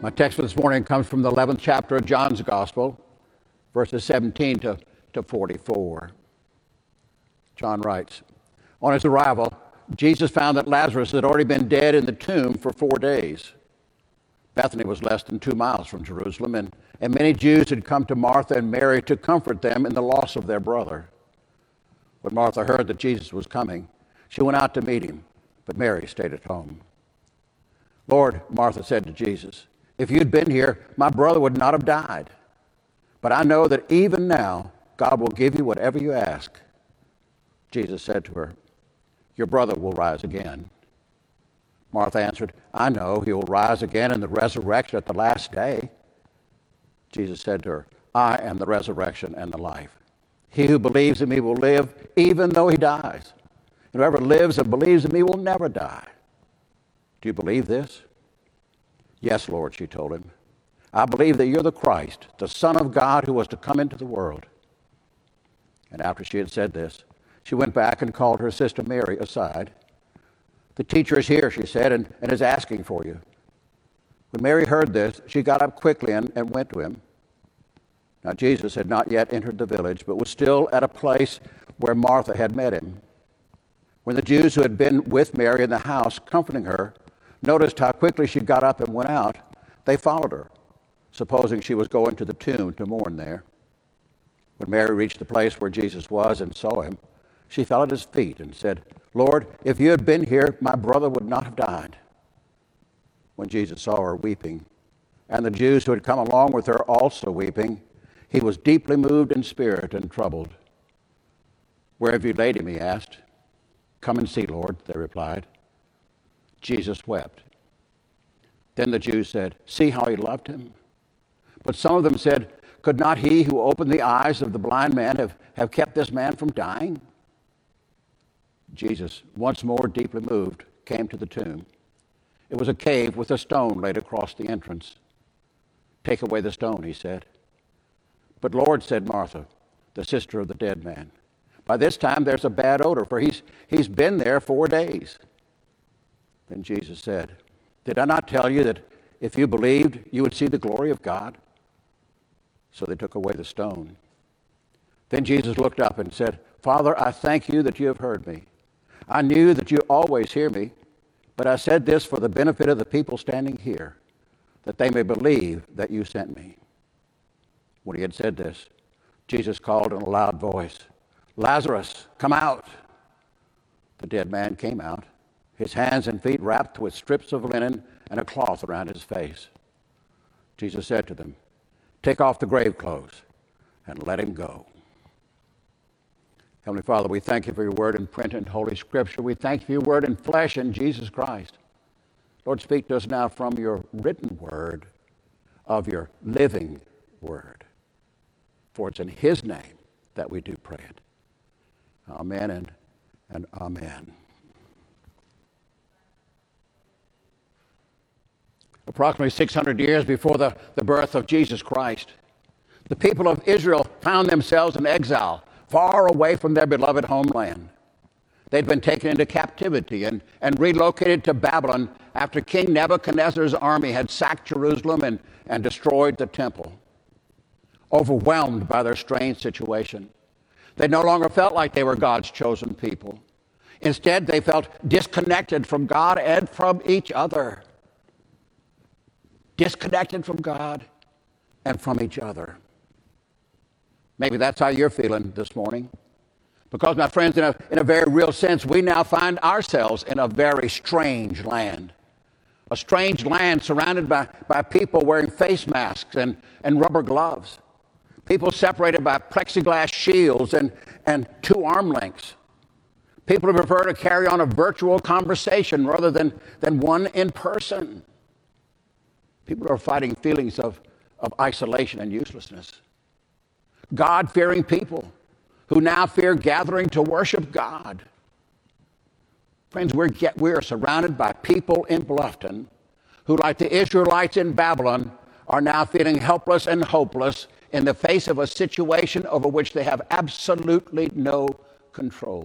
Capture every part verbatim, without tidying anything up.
My text for this morning comes from the eleventh chapter of John's Gospel, verses seventeen to, to forty-four. John writes, on his arrival, Jesus found that Lazarus had already been dead in the tomb for four days. Bethany was less than two miles from Jerusalem, and, and many Jews had come to Martha and Mary to comfort them in the loss of their brother. When Martha heard that Jesus was coming, she went out to meet him, but Mary stayed at home. Lord, Martha said to Jesus, if you'd been here, my brother would not have died. But I know that even now, God will give you whatever you ask. Jesus said to her, your brother will rise again. Martha answered, I know he will rise again in the resurrection at the last day. Jesus said to her, I am the resurrection and the life. He who believes in me will live even though he dies. And whoever lives and believes in me will never die. Do you believe this? Yes, Lord, she told him. I believe that you're the Christ, the Son of God who was to come into the world. And after she had said this, she went back and called her sister Mary aside. The teacher is here, she said, and, and is asking for you. When Mary heard this, she got up quickly and, and went to him. Now Jesus had not yet entered the village, but was still at a place where Martha had met him. When the Jews who had been with Mary in the house, comforting her, noticed how quickly she got up and went out, they followed her, supposing she was going to the tomb to mourn there. When Mary reached the place where Jesus was and saw him, she fell at his feet and said, Lord, if you had been here, my brother would not have died. When Jesus saw her weeping, and the Jews who had come along with her also weeping, he was deeply moved in spirit and troubled. Where have you laid him? He asked. Come and see, Lord, they replied. Jesus wept. Then the Jews said, see how he loved him. But some of them said, could not he who opened the eyes of the blind man have, have kept this man from dying? Jesus, once more deeply moved, came to the tomb. It was a cave with a stone laid across the entrance. Take away the stone, he said. But Lord, said Martha, the sister of the dead man, by this time there's a bad odor, for he's, he's been there four days. Then Jesus said, did I not tell you that if you believed, you would see the glory of God? So they took away the stone. Then Jesus looked up and said, Father, I thank you that you have heard me. I knew that you always hear me, but I said this for the benefit of the people standing here, that they may believe that you sent me. When he had said this, Jesus called in a loud voice, Lazarus, come out. The dead man came out, his hands and feet wrapped with strips of linen and a cloth around his face. Jesus said to them, take off the grave clothes and let him go. Heavenly Father, we thank you for your word in print and Holy Scripture. We thank you for your word in flesh in Jesus Christ. Lord, speak to us now from your written word, of your living word. For it's in his name that we do pray it. Amen and, and amen. Approximately six hundred years before the, the birth of Jesus Christ, the people of Israel found themselves in exile, far away from their beloved homeland. They'd been taken into captivity and, and relocated to Babylon after King Nebuchadnezzar's army had sacked Jerusalem and, and destroyed the temple. Overwhelmed by their strange situation, they no longer felt like they were God's chosen people. Instead, they felt disconnected from God and from each other. Disconnected from God and from each other. Maybe that's how you're feeling this morning. Because, my friends, in a, in a very real sense, we now find ourselves in a very strange land. A strange land surrounded by, by people wearing face masks and, and rubber gloves. People separated by plexiglass shields and, and two arm lengths. People who prefer to carry on a virtual conversation rather than, than one in person. People are fighting feelings of, of isolation and uselessness. God-fearing people who now fear gathering to worship God. Friends, we're, get, we're surrounded by people in Bluffton who, like the Israelites in Babylon, are now feeling helpless and hopeless in the face of a situation over which they have absolutely no control.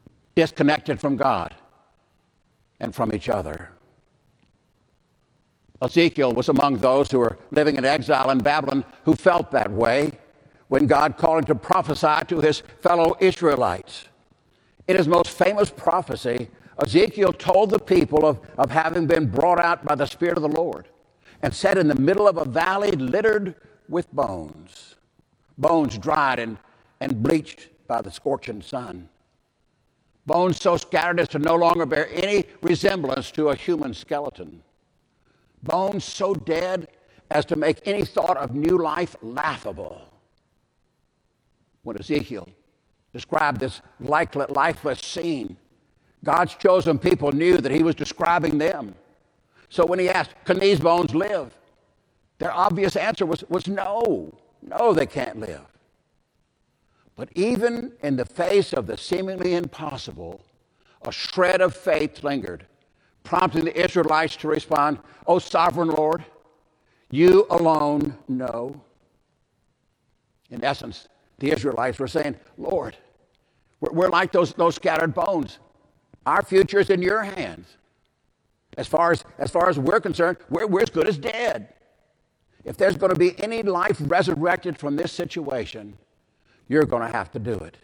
Disconnected from God and from each other. Ezekiel was among those who were living in exile in Babylon who felt that way when God called him to prophesy to his fellow Israelites. In his most famous prophecy, Ezekiel told the people of, of having been brought out by the Spirit of the Lord and sat in the middle of a valley littered with bones, bones dried and, and bleached by the scorching sun, bones so scattered as to no longer bear any resemblance to a human skeleton, bones so dead as to make any thought of new life laughable. When Ezekiel described this lifeless scene, God's chosen people knew that he was describing them. So when he asked, can these bones live? Their obvious answer was, was no. No, they can't live. But even in the face of the seemingly impossible, a shred of faith lingered, prompting the Israelites to respond, "O sovereign Lord, you alone know." In essence, the Israelites were saying, "Lord, we're, we're like those, those scattered bones. Our future is in your hands. As far as, as far as we're concerned, we're, we're as good as dead. If there's going to be any life resurrected from this situation, you're going to have to do it."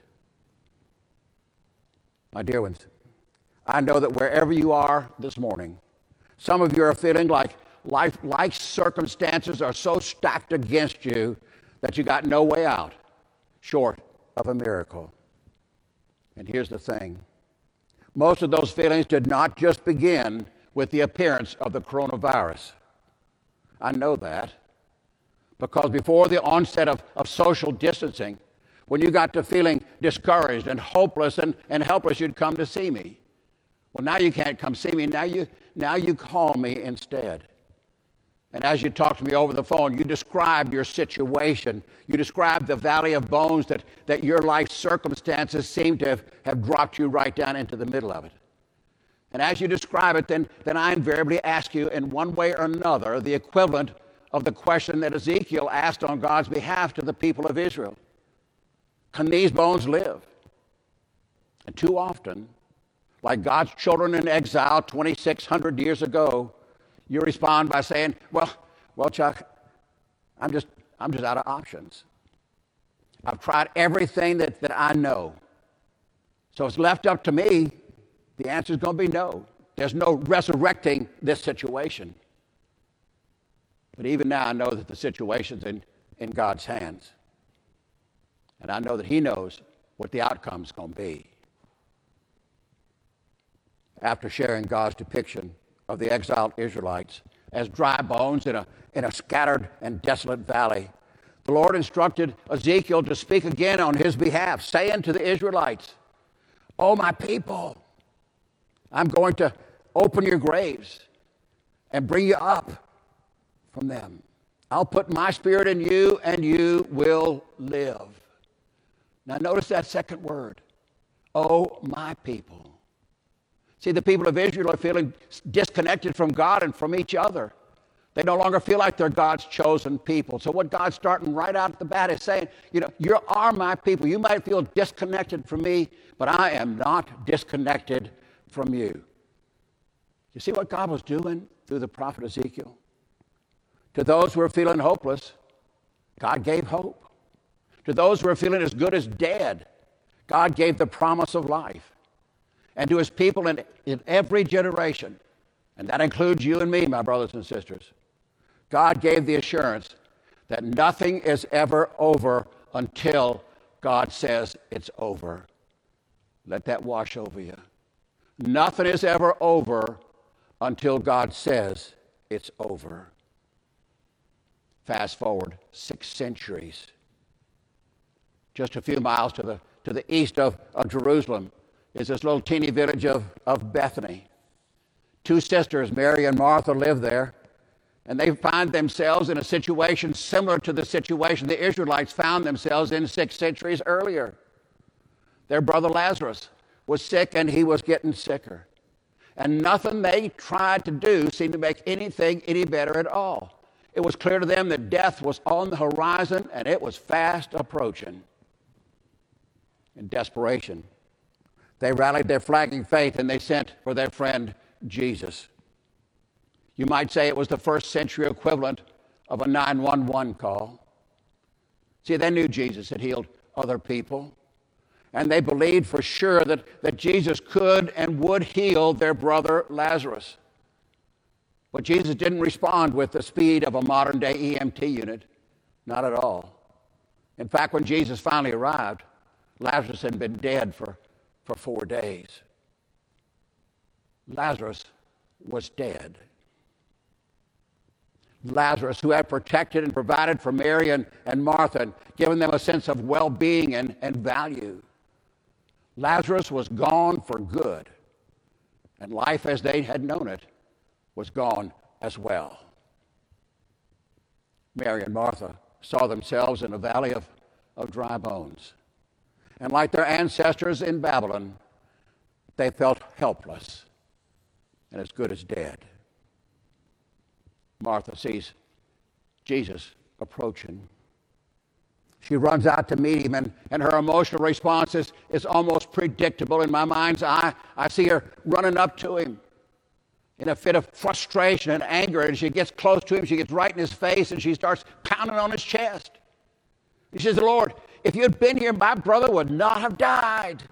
My dear ones, I know that wherever you are this morning, some of you are feeling like life, life circumstances are so stacked against you that you got no way out short of a miracle. And here's the thing. Most of those feelings did not just begin with the appearance of the coronavirus. I know that because before the onset of, of social distancing, when you got to feeling discouraged and hopeless and, and helpless, you'd come to see me. Well, now you can't come see me. Now you, now you call me instead. And as you talk to me over the phone, you describe your situation. You describe the valley of bones that, that your life circumstances seem to have, have dropped you right down into the middle of it. And as you describe it, then, then I invariably ask you in one way or another the equivalent of the question that Ezekiel asked on God's behalf to the people of Israel. Can these bones live? And too often, like God's children in exile twenty-six hundred years ago, you respond by saying, well, well, Chuck, I'm just, I'm just out of options. I've tried everything that, that I know. So it's left up to me. The answer is going to be no. There's no resurrecting this situation. But even now, I know that the situation's in, in God's hands. And I know that he knows what the outcome's going to be. After sharing God's depiction of the exiled Israelites as dry bones in a, in a scattered and desolate valley, the Lord instructed Ezekiel to speak again on his behalf, saying to the Israelites, "Oh, my people, I'm going to open your graves and bring you up from them. I'll put my spirit in you, and you will live." Now notice that second word, "Oh, my people." See, the people of Israel are feeling disconnected from God and from each other. They no longer feel like they're God's chosen people. So what God's starting right out at the bat is saying, you know, you are my people. You might feel disconnected from me, but I am not disconnected from you. You see what God was doing through the prophet Ezekiel? To those who were feeling hopeless, God gave hope. To those who were feeling as good as dead, God gave the promise of life. And to his people in, in every generation, and that includes you and me, my brothers and sisters, God gave the assurance that nothing is ever over until God says it's over. Let that wash over you. Nothing is ever over until God says it's over. Fast forward six centuries. Just a few miles to the, to the east of, of Jerusalem is this little teeny village of, of Bethany. Two sisters, Mary and Martha, live there, and they find themselves in a situation similar to the situation the Israelites found themselves in six centuries earlier. Their brother Lazarus was sick, and he was getting sicker. And nothing they tried to do seemed to make anything any better at all. It was clear to them that death was on the horizon, and it was fast approaching. In desperation, they rallied their flagging faith, and they sent for their friend Jesus. You might say it was the first century equivalent of a nine one one call. See, they knew Jesus had healed other people, and they believed for sure that, that Jesus could and would heal their brother Lazarus. But Jesus didn't respond with the speed of a modern-day E M T unit, not at all. In fact, when Jesus finally arrived, Lazarus had been dead for, for four days. Lazarus was dead. Lazarus, who had protected and provided for Mary and, and Martha and given them a sense of well-being and, and value. Lazarus was gone for good, and life as they had known it was gone as well. Mary and Martha saw themselves in a valley of, of dry bones. And like their ancestors in Babylon, they felt helpless and as good as dead. Martha sees Jesus approaching. She runs out to meet him, and, and her emotional response is, is almost predictable. In my mind's eye, I see her running up to him in a fit of frustration and anger, and she gets close to him. She gets right in his face, and she starts pounding on his chest. She says, "Lord, if you had been here, my brother would not have died."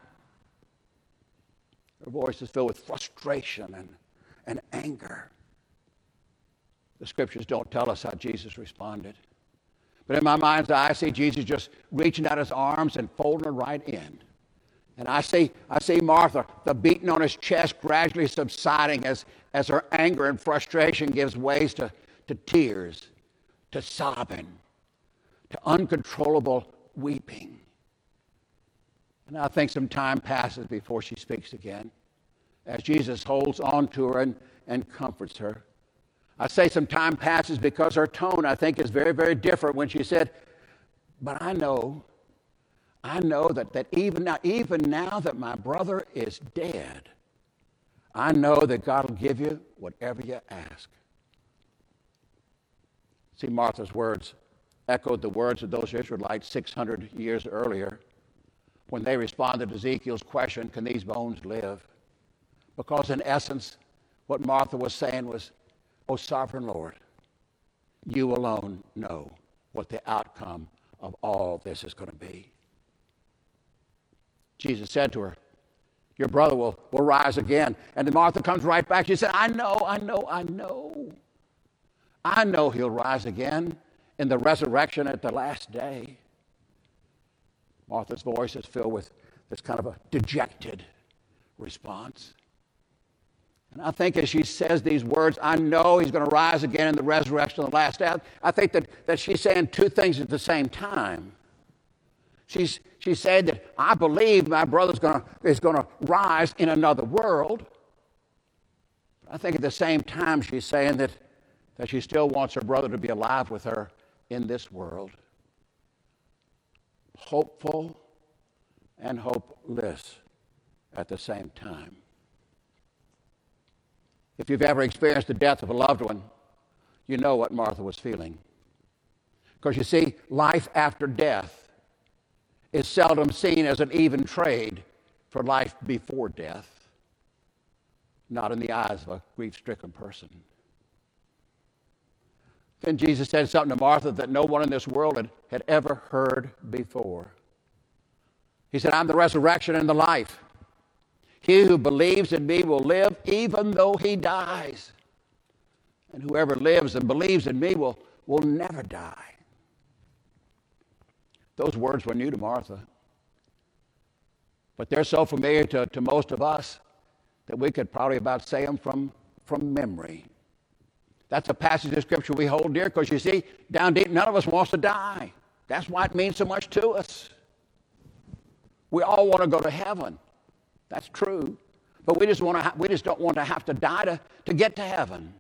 Her voice is filled with frustration and, and anger. The scriptures don't tell us how Jesus responded. But in my mind's eye, I see Jesus just reaching out his arms and folding her right in. And I see, I see Martha, the beating on his chest gradually subsiding as, as her anger and frustration gives way to, to tears, to sobbing, to uncontrollable weeping. And I think some time passes before she speaks again, as Jesus holds on to her and, and comforts her. I say some time passes because her tone, I think, is very, very different when she said, "But I know, I know that, that even now, even now that my brother is dead, I know that God will give you whatever you ask." See, Martha's words echoed the words of those Israelites six hundred years earlier when they responded to Ezekiel's question, "Can these bones live?" Because in essence, what Martha was saying was, "O sovereign Lord, you alone know what the outcome of all this is going to be." Jesus said to her, "Your brother will, will rise again." And then Martha comes right back. She said, "I know, I know, I know. I know he'll rise again in the resurrection at the last day." Martha's voice is filled with this kind of a dejected response. And I think as she says these words, "I know he's going to rise again in the resurrection of the last day," I think that, that she's saying two things at the same time. She's, she's saying that I believe my brother's going to, is going to rise in another world. I think at the same time she's saying that, that she still wants her brother to be alive with her in this world. Hopeful and hopeless at the same time. If you've ever experienced the death of a loved one, you know what Martha was feeling. Because you see, life after death is seldom seen as an even trade for life before death, not in the eyes of a grief-stricken person. Then Jesus said something to Martha that no one in this world had, had ever heard before. He said, "I'm the resurrection and the life. He who believes in me will live even though he dies. And whoever lives and believes in me will, will never die." Those words were new to Martha. But they're so familiar to, to most of us that we could probably about say them from, from memory. That's a passage of Scripture we hold dear because, you see, down deep, none of us wants to die. That's why it means so much to us. We all want to go to heaven. That's true. But we just want to ha- we just don't want to have to die to, to get to heaven.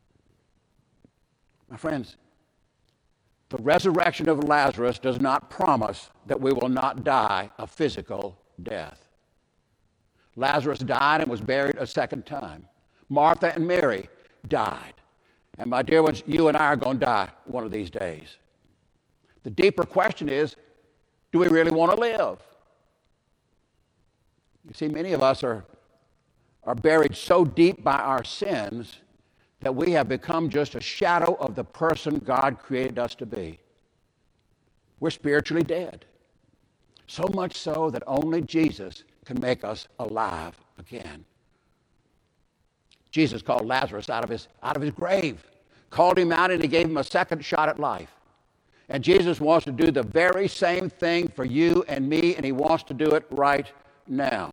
My friends, the resurrection of Lazarus does not promise that we will not die a physical death. Lazarus died and was buried a second time. Martha and Mary died. And my dear ones, you and I are going to die one of these days. The deeper question is, do we really want to live? You see, many of us are, are buried so deep by our sins that we have become just a shadow of the person God created us to be. We're spiritually dead. So much so that only Jesus can make us alive again. Jesus called Lazarus out of his, out of his grave, called him out, and he gave him a second shot at life. And Jesus wants to do the very same thing for you and me, and he wants to do it right now.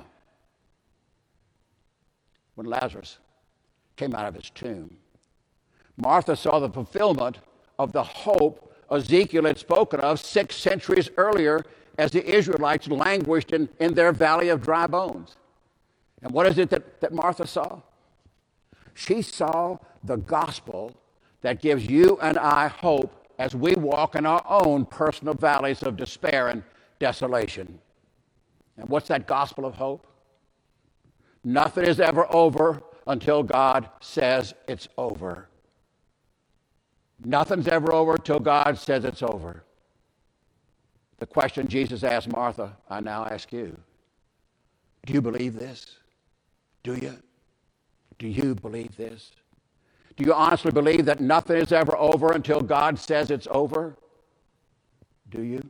When Lazarus came out of his tomb, Martha saw the fulfillment of the hope Ezekiel had spoken of six centuries earlier as the Israelites languished in, in their valley of dry bones. And what is it that, that Martha saw? She saw the gospel that gives you and I hope as we walk in our own personal valleys of despair and desolation. And what's that gospel of hope? Nothing is ever over until God says it's over. Nothing's ever over until God says it's over. The question Jesus asked Martha, I now ask you. Do you believe this? Do you? Do you believe this? Do you honestly believe that nothing is ever over until God says it's over? Do you?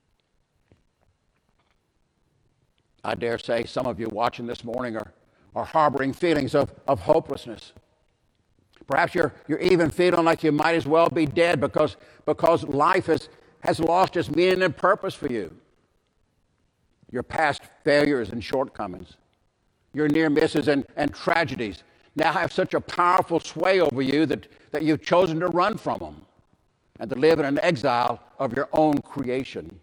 I dare say some of you watching this morning are, are harboring feelings of, of hopelessness. Perhaps you're, you're even feeling like you might as well be dead because, because life has, has lost its meaning and purpose for you. Your past failures and shortcomings, your near misses and, and tragedies now have such a powerful sway over you that, that you've chosen to run from them and to live in an exile of your own creation.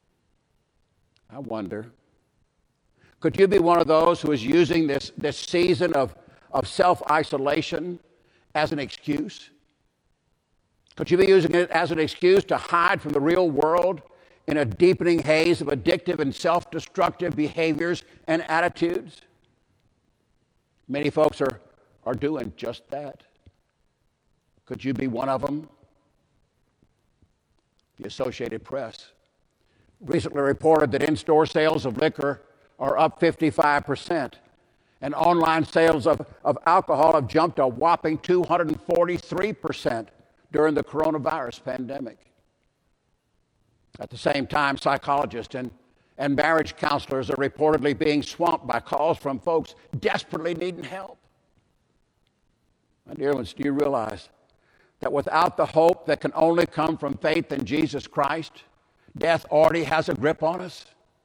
I wonder, could you be one of those who is using this, this season of, of self-isolation as an excuse? Could you be using it as an excuse to hide from the real world in a deepening haze of addictive and self-destructive behaviors and attitudes? Many folks are, are doing just that. Could you be one of them? The Associated Press recently reported that in-store sales of liquor are up fifty-five percent. And online sales of, of alcohol have jumped a whopping two hundred forty-three percent during the coronavirus pandemic. At the same time, psychologists and, and marriage counselors are reportedly being swamped by calls from folks desperately needing help. My dear ones, do you realize that without the hope that can only come from faith in Jesus Christ, death already has a grip on us?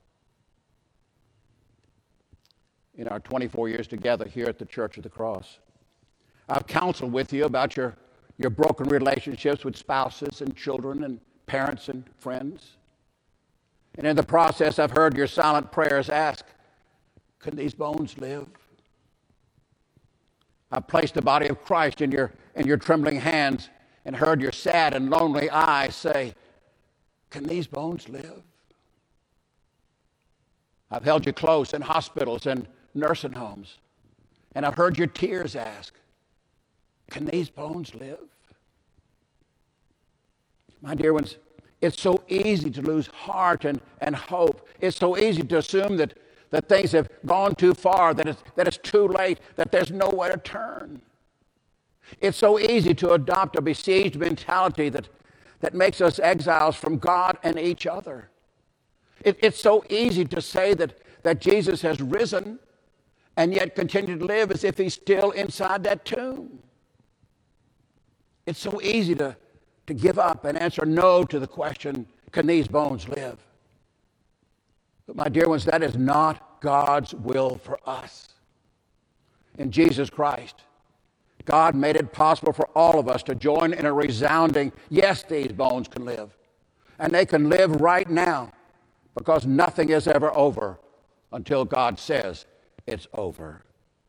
In our twenty-four years together here at the Church of the Cross, I've counseled with you about your, your broken relationships with spouses and children and parents and friends. And in the process, I've heard your silent prayers ask, can these bones live? I've placed the body of Christ in your, in your trembling hands and heard your sad and lonely eyes say, can these bones live? I've held you close in hospitals and nursing homes, and I've heard your tears ask, can these bones live? My dear ones, it's so easy to lose heart and, and hope. It's so easy to assume that, that things have gone too far, that it's, that it's too late, that there's nowhere to turn. It's so easy to adopt a besieged mentality that, that makes us exiles from God and each other. It, it's so easy to say that, that Jesus has risen and yet continue to live as if he's still inside that tomb. It's so easy to, to give up and answer no to the question, can these bones live? But my dear ones, that is not God's will for us. In Jesus Christ, God made it possible for all of us to join in a resounding, yes, these bones can live. And they can live right now because nothing is ever over until God says it's over.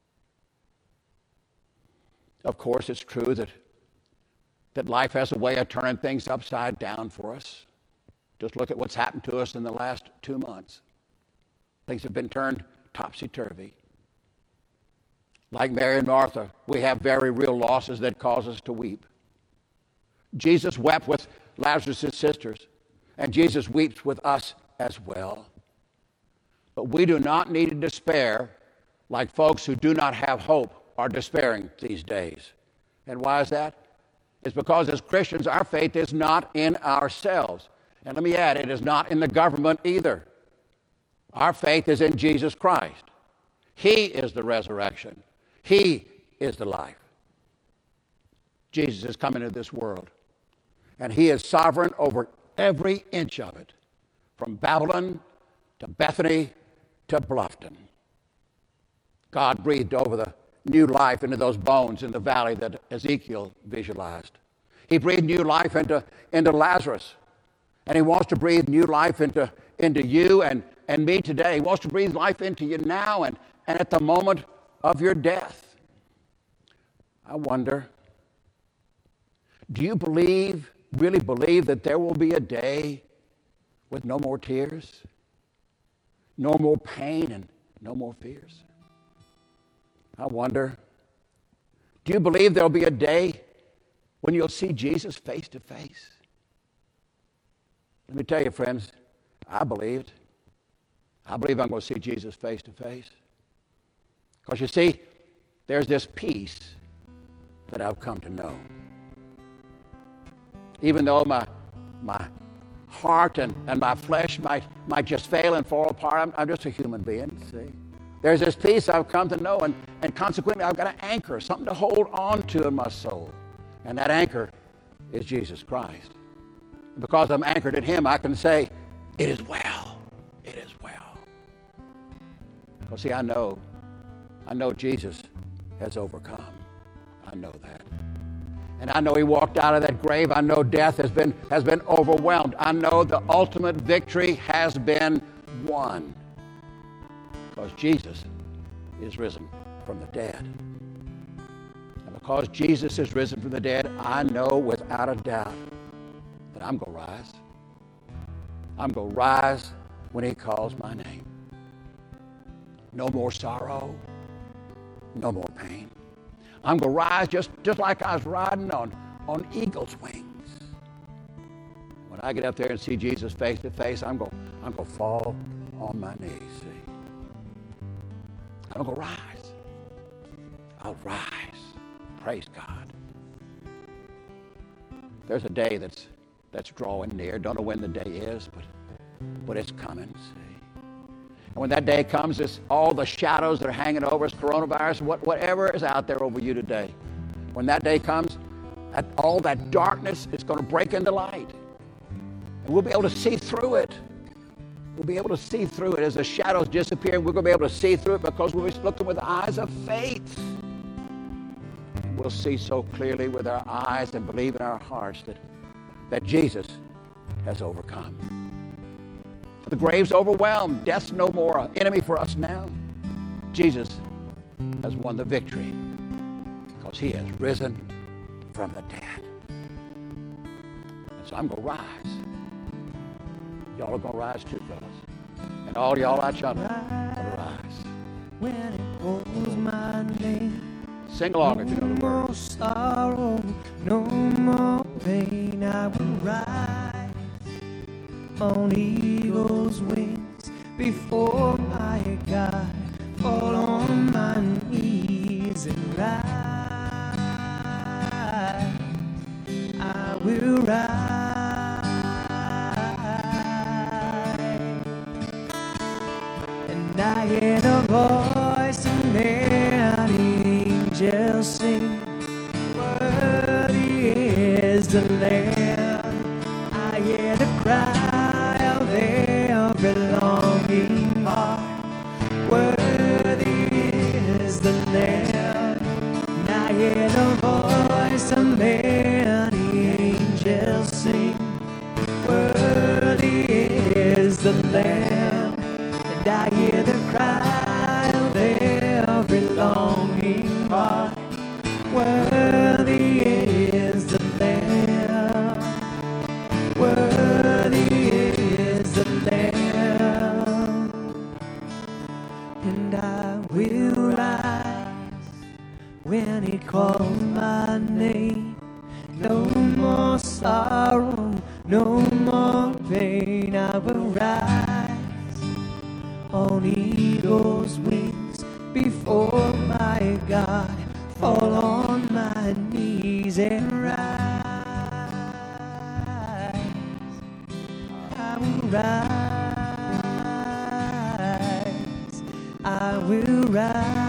Of course, it's true that, that life has a way of turning things upside down for us. Just look at what's happened to us in the last two months. Things have been turned topsy-turvy. Like Mary and Martha, we have very real losses that cause us to weep. Jesus wept with Lazarus' sisters, and Jesus weeps with us as well. But we do not need to despair like folks who do not have hope are despairing these days. And why is that? It's because as Christians, our faith is not in ourselves. And let me add, it is not in the government either. Our faith is in Jesus Christ. He is the resurrection. He is the life. Jesus has come into this world, and he is sovereign over every inch of it, from Babylon to Bethany to Bluffton. God breathed over the new life into those bones in the valley that Ezekiel visualized. He breathed new life into, into Lazarus, and he wants to breathe new life into, into you and, and me today. He wants to breathe life into you now and, and at the moment of your death. I wonder, do you believe, really believe that there will be a day with no more tears, no more pain, and no more fears? I wonder, do you believe there'll be a day when you'll see Jesus face to face? Let me tell you, friends, I believed. I believe I'm going to see Jesus face to face. Because you see, there's this peace that I've come to know. Even though my, my heart and, and my flesh might, might just fail and fall apart, I'm, I'm just a human being, see? There's this peace I've come to know, and, and consequently I've got an anchor, something to hold on to in my soul. And that anchor is Jesus Christ. And because I'm anchored in him, I can say, it is well, it is well. Because see, I know, I know Jesus has overcome. I know that. And I know he walked out of that grave. I know death has been, has been overwhelmed. I know the ultimate victory has been won. Because Jesus is risen from the dead. And because Jesus is risen from the dead, I know without a doubt that I'm going to rise. I'm going to rise when he calls my name. No more sorrow. No more pain. I'm going to rise just, just like I was riding on, on eagle's wings. When I get up there and see Jesus face to face, I'm going, I'm going to fall on my knees, see. I'm going to rise. I'll rise. Praise God. There's a day that's that's drawing near. Don't know when the day is, but but it's coming, see. And when that day comes, it's all the shadows that are hanging over us, coronavirus, what, whatever is out there over you today. When that day comes, that, all that darkness is going to break into light. And we'll be able to see through it. We'll be able to see through it. As the shadows disappear, we're going to be able to see through it because we'll be looking with eyes of faith. We'll see so clearly with our eyes and believe in our hearts that, that Jesus has overcome. The grave's overwhelmed. Death's no more an enemy for us now. Jesus has won the victory because he has risen from the dead. And so I'm going to rise. Y'all are going to rise too, fellas. And all y'all out yonder are going to rise. When it calls my name, Sing along if you know the no words. more sorrow, no more pain. I will rise on eagle's wings before my God. Fall on my knees and rise. I will rise. And I hear the voice of many angels sing, worthy is the Lamb. I hear the cry of every longing heart, worthy is the Lamb. And I hear the voice of many angels sing, worthy is the Lamb. And I hear the cry of every longing heart, worthy is the Lamb, worthy is the Lamb. And I will rise when he calls my name. No more sorrow, no more pain. I will rise on eagle's wings before my God. Fall on my knees. I will rise. I will rise.